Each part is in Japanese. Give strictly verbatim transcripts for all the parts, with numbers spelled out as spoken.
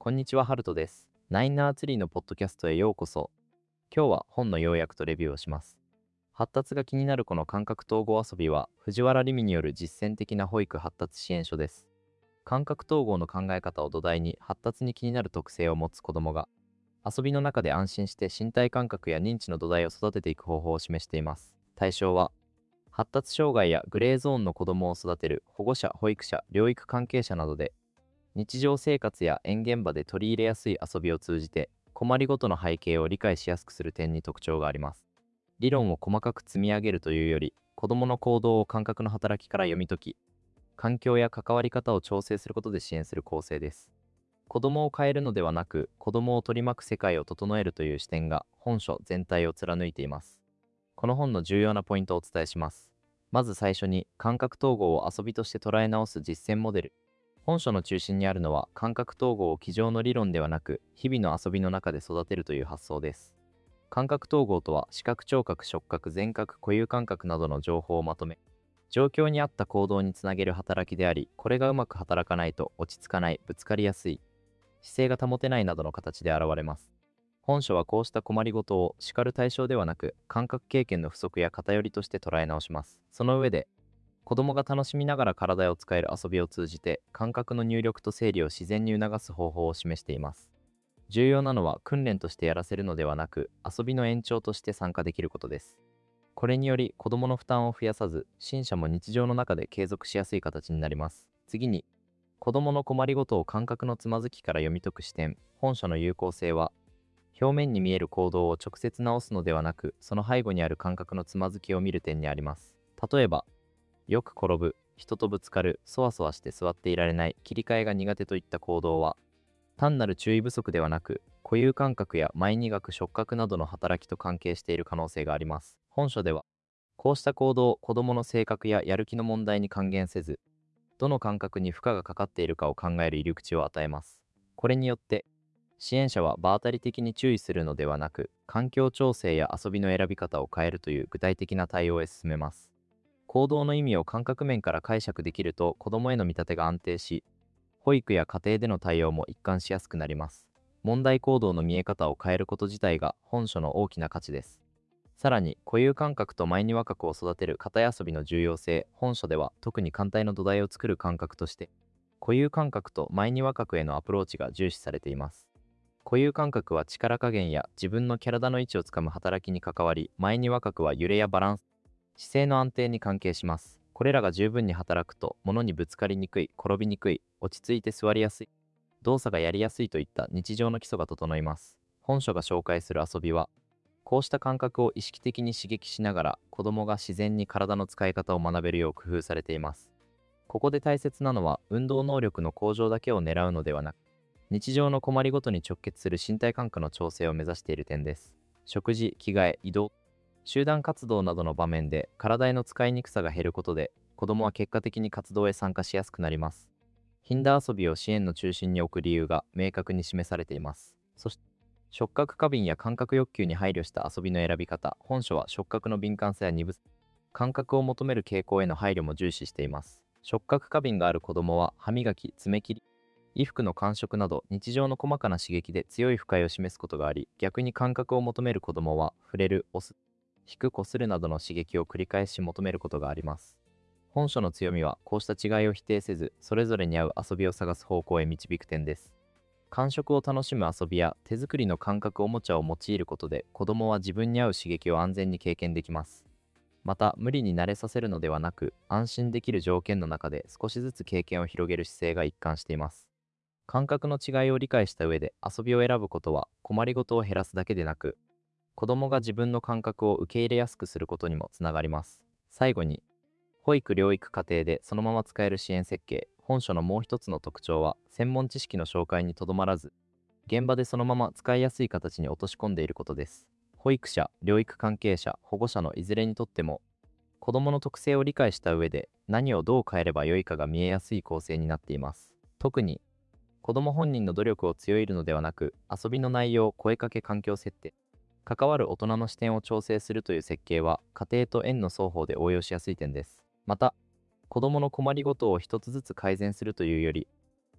こんにちは、ハルトです。ナインナーツリーのポッドキャストへようこそ。今日は本の要約とレビューをします。発達が気になる子の感覚統合遊びは、藤原理美による実践的な保育発達支援書です。感覚統合の考え方を土台に、発達に気になる特性を持つ子供が、遊びの中で安心して身体感覚や認知の土台を育てていく方法を示しています。対象は、発達障害やグレーゾーンの子供を育てる保護者、保育者、療育関係者などで、日常生活や園現場で取り入れやすい遊びを通じて、困りごとの背景を理解しやすくする点に特徴があります。理論を細かく積み上げるというより、子どもの行動を感覚の働きから読み解き、環境や関わり方を調整することで支援する構成です。子どもを変えるのではなく、子どもを取り巻く世界を整えるという視点が本書全体を貫いています。この本の重要なポイントをお伝えします。まず最初に、感覚統合を遊びとして捉え直す実践モデル。本書の中心にあるのは、感覚統合を机上の理論ではなく、日々の遊びの中で育てるという発想です。感覚統合とは、視覚、聴覚、触覚、全覚、固有感覚などの情報をまとめ、状況に合った行動につなげる働きであり、これがうまく働かないと落ち着かない、ぶつかりやすい、姿勢が保てないなどの形で現れます。本書はこうした困りごとを叱る対象ではなく、感覚経験の不足や偏りとして捉え直します。その上で、子供が楽しみながら体を使える遊びを通じて、感覚の入力と整理を自然に促す方法を示しています。重要なのは、訓練としてやらせるのではなく、遊びの延長として参加できることです。これにより、子供の負担を増やさず、審査も日常の中で継続しやすい形になります。次に、子供の困りごとを感覚のつまずきから読み解く視点。本書の有効性は、表面に見える行動を直接直すのではなく、その背後にある感覚のつまずきを見る点にあります。例えば、よく転ぶ、人とぶつかる、そわそわして座っていられない、切り替えが苦手といった行動は、単なる注意不足ではなく、固有感覚や前に学触覚などの働きと関係している可能性があります。本書では、こうした行動を子どもの性格ややる気の問題に還元せず、どの感覚に負荷がかかっているかを考える入り口を与えます。これによって、支援者は場当たり的に注意するのではなく、環境調整や遊びの選び方を変えるという具体的な対応へ進めます。行動の意味を感覚面から解釈できると、子供への見立てが安定し、保育や家庭での対応も一貫しやすくなります。問題行動の見え方を変えること自体が本書の大きな価値です。さらに、固有感覚と前庭覚を育てる型遊びの重要性。本書では特に艦隊の土台を作る感覚として、固有感覚と前庭覚へのアプローチが重視されています。固有感覚は力加減や自分の体の位置をつかむ働きに関わり、前庭覚は揺れやバランス、姿勢の安定に関係します。これらが十分に働くと、物にぶつかりにくい、転びにくい、落ち着いて座りやすい、動作がやりやすいといった日常の基礎が整います。本書が紹介する遊びは、こうした感覚を意識的に刺激しながら、子供が自然に体の使い方を学べるよう工夫されています。ここで大切なのは、運動能力の向上だけを狙うのではなく、日常の困りごとに直結する身体感覚の調整を目指している点です。食事、着替え、移動、集団活動などの場面で体への使いにくさが減ることで、子供は結果的に活動へ参加しやすくなります。頻打遊びを支援の中心に置く理由が明確に示されています。そして、触覚過敏や感覚欲求に配慮した遊びの選び方。本書は触覚の敏感さや鈍さ、感覚を求める傾向への配慮も重視しています。触覚過敏がある子供は、歯磨き、爪切り、衣服の感触など日常の細かな刺激で強い不快を示すことがあり、逆に感覚を求める子供は、触れる、押す、引く、擦るなどの刺激を繰り返し求めることがあります。本書の強みは、こうした違いを否定せず、それぞれに合う遊びを探す方向へ導く点です。感触を楽しむ遊びや手作りの感覚おもちゃを用いることで、子供は自分に合う刺激を安全に経験できます。また、無理に慣れさせるのではなく、安心できる条件の中で少しずつ経験を広げる姿勢が一貫しています。感覚の違いを理解した上で遊びを選ぶことは、困りごとを減らすだけでなく、子供が自分の感覚を受け入れやすくすることにもつながります。最後に、保育療育課程でそのまま使える支援設計。本書のもう一つの特徴は、専門知識の紹介にとどまらず、現場でそのまま使いやすい形に落とし込んでいることです。保育者、療育関係者、保護者のいずれにとっても、子供の特性を理解した上で何をどう変えればよいかが見えやすい構成になっています。特に、子供本人の努力を強いるのではなく、遊びの内容、声かけ、環境設定、関わる大人の視点を調整するという設計は、家庭と園の双方で応用しやすい点です。また、子供の困りごとを一つずつ改善するというより、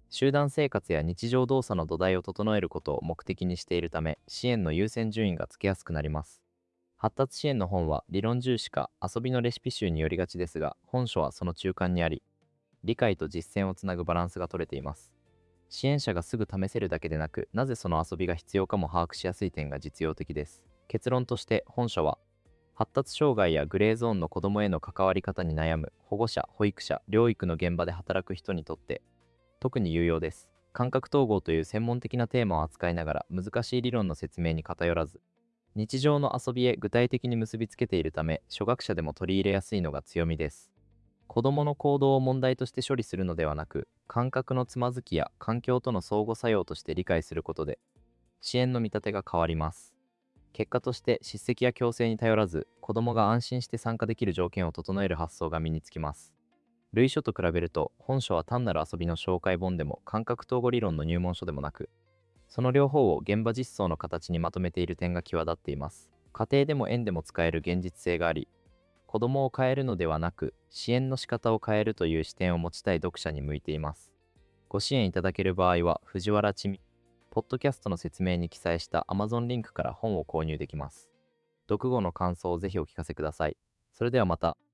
集団生活や日常動作の土台を整えることを目的にしているため、支援の優先順位がつけやすくなります。発達支援の本は理論重視か遊びのレシピ集によりがちですが、本書はその中間にあり、理解と実践をつなぐバランスが取れています。支援者がすぐ試せるだけでなく、なぜその遊びが必要かも把握しやすい点が実用的です。結論として本書は、発達障害やグレーゾーンの子どもへの関わり方に悩む保護者、保育者、療育の現場で働く人にとって特に有用です。感覚統合という専門的なテーマを扱いながら難しい理論の説明に偏らず、日常の遊びへ具体的に結びつけているため、初学者でも取り入れやすいのが強みです。子どもの行動を問題として処理するのではなく、感覚のつまずきや環境との相互作用として理解することで、支援の見立てが変わります。結果として叱責や強制に頼らず、子どもが安心して参加できる条件を整える発想が身につきます。類書と比べると、本書は単なる遊びの紹介本でも感覚統合理論の入門書でもなく、その両方を現場実装の形にまとめている点が際立っています。家庭でも園でも使える現実性があり、子供を変えるのではなく、支援の仕方を変えるという視点を持ちたい読者に向いています。ご支援いただける場合は、藤原ちみ、ポッドキャストの説明に記載した Amazon リンクから本を購入できます。読後の感想をぜひお聞かせください。それではまた。